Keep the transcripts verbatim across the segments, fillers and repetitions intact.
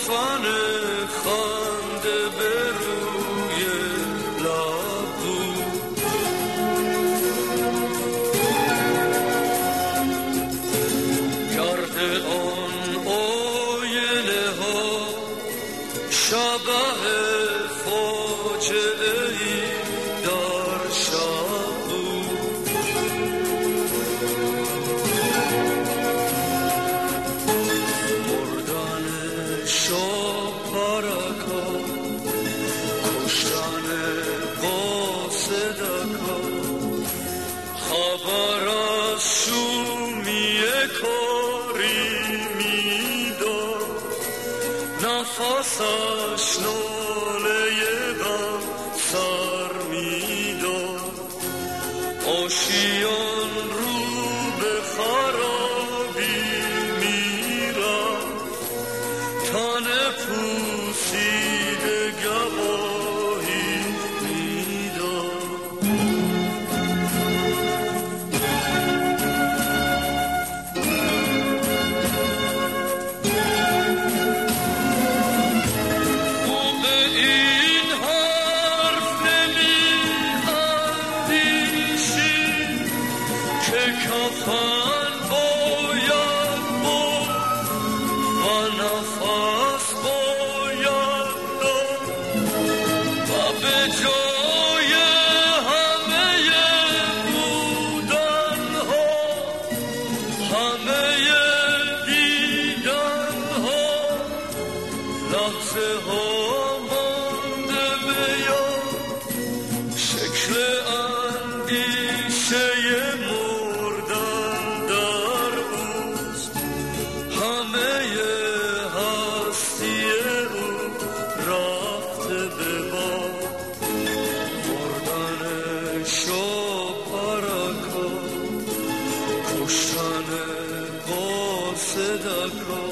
کفن خنده به روی لب بود. گرد آن آینه ها شبح فاجعه ای در شب بود. مردن شاه پرکا، کشتن قاصدکا، خبر از شومی کاری میداد، نفسش ناله غم سر میداد. آشیان رو به خرابی میرفت، تن پوسیده گواهی میداد. کفن باید بود و نفس باید داد و به جای همه بودن ها همه دیدن ها لحظه ها مانده به یاد، شکل اندیشه کشتن قاصدکا.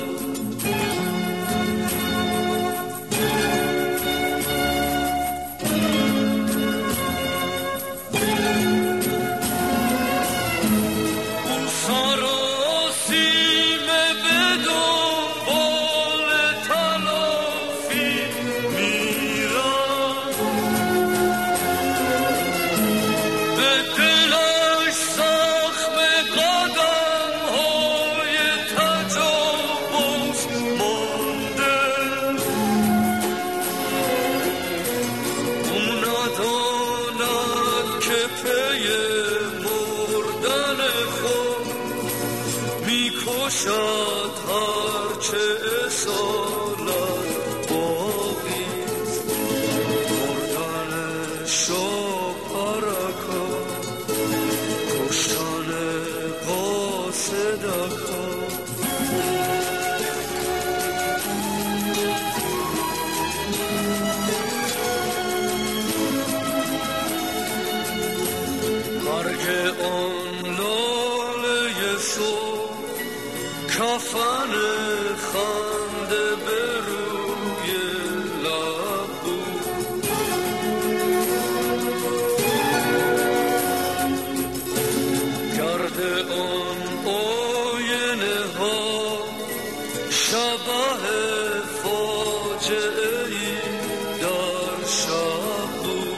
اون سراسیمه به دنبال تلافی میرن، به دلش زخم قدم های تجاوز مانده. اون نداند که پی مردن خود میکشد هرچه اصالت باقیست. مردن شاه پرکا، کشتن قاصدکا. مرگ آن لاله صبح کفن خنده به روی لب بود. گرد آن آینه ها شبح فاجعه ای در شب بود.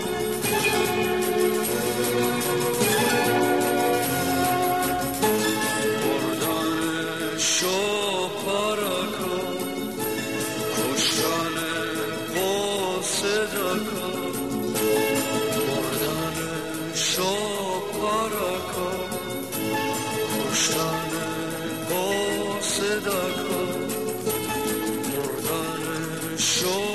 مردن شاه پرکا، کشتن قاصدکا. مردن شاه پرکا، کشتن قاصدکا. مردن شاه